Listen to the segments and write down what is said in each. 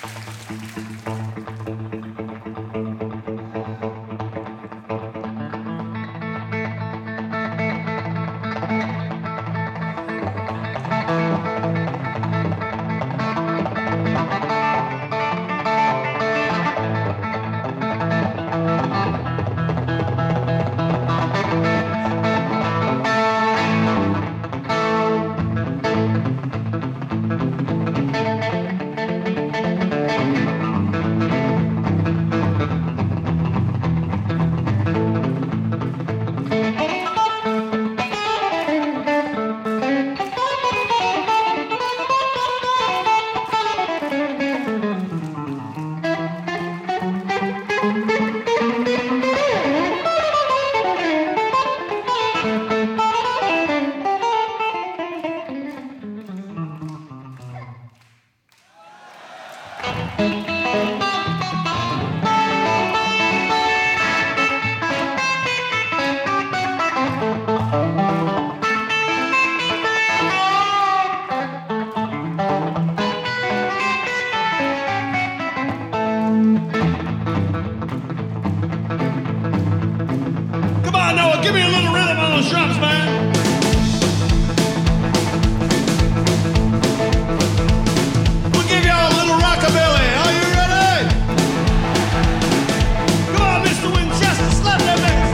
Give me a little rhythm on those drums, man. We'll give y'all a little rockabilly. Are you ready? Come on, Mr. Winchester, slap that bass.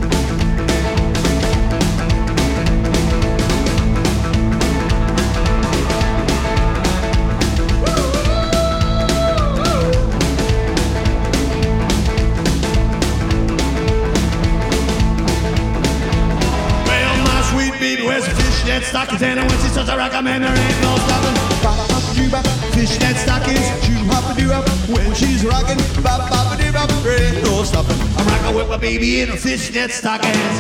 Baby wears a fishnet stockings, and when she starts to rock, man, there ain't no stopping. Bop-bop-a-doo-bop, fishnet stockings, shoo-hop-a-doo-up, when she's rocking. Bop-bop-a-doo-bop, there ain't no stopping. I'm rocking with my baby in her fishnet stockings.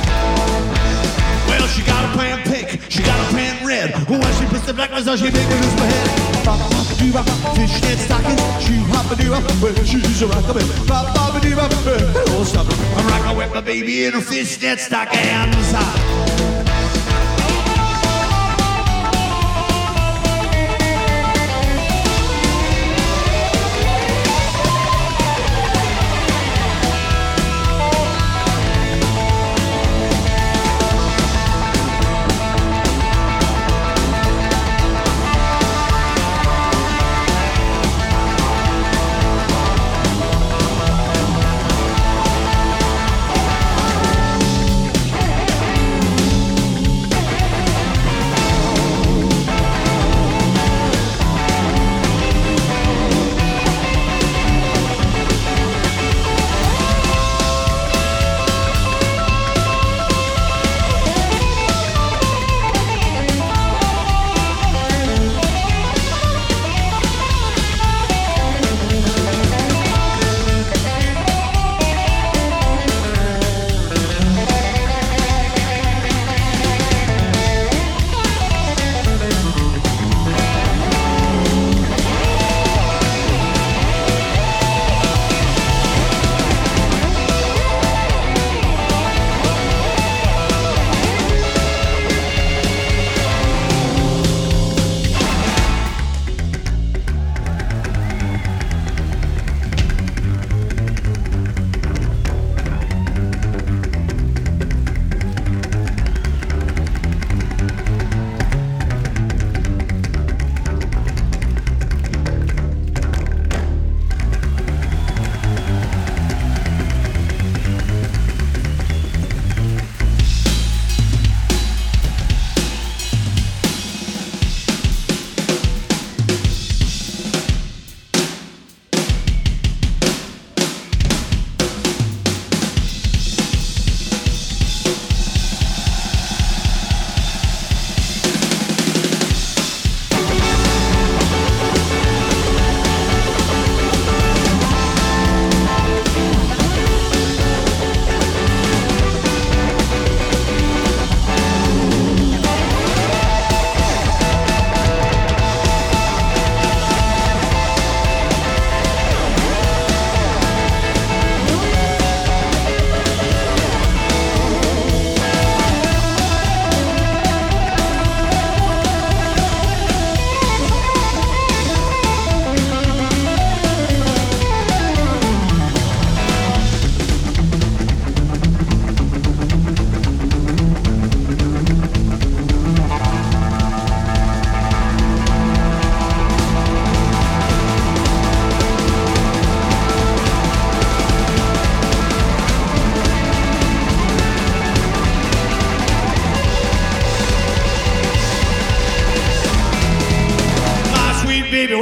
Well, she got a pan pink, she got a pan red. When she puts the black ones on, she make me lose my head. Bop-bop-a-doo-bop, fishnet stockings, shoo-hop-a-doo-up, when she's rocking. Bop-bop-a-doo-bop, there ain't no stopping. I'm rocking with my baby in her fishnet stockings.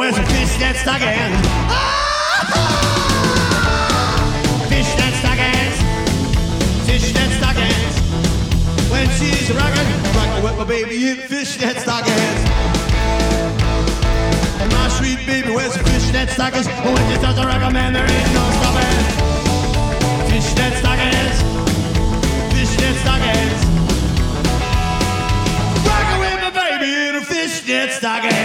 wears a fishnet stockings. Fishnet stockings, fishnet stockings. When she's rocking with my baby in fishnet stockings. My sweet baby wears fishnet stockings. When she starts to rock a man, there ain't no stopping. Fishnet stockings, fishnet stockings. Rocking with my baby in a fishnet stockings.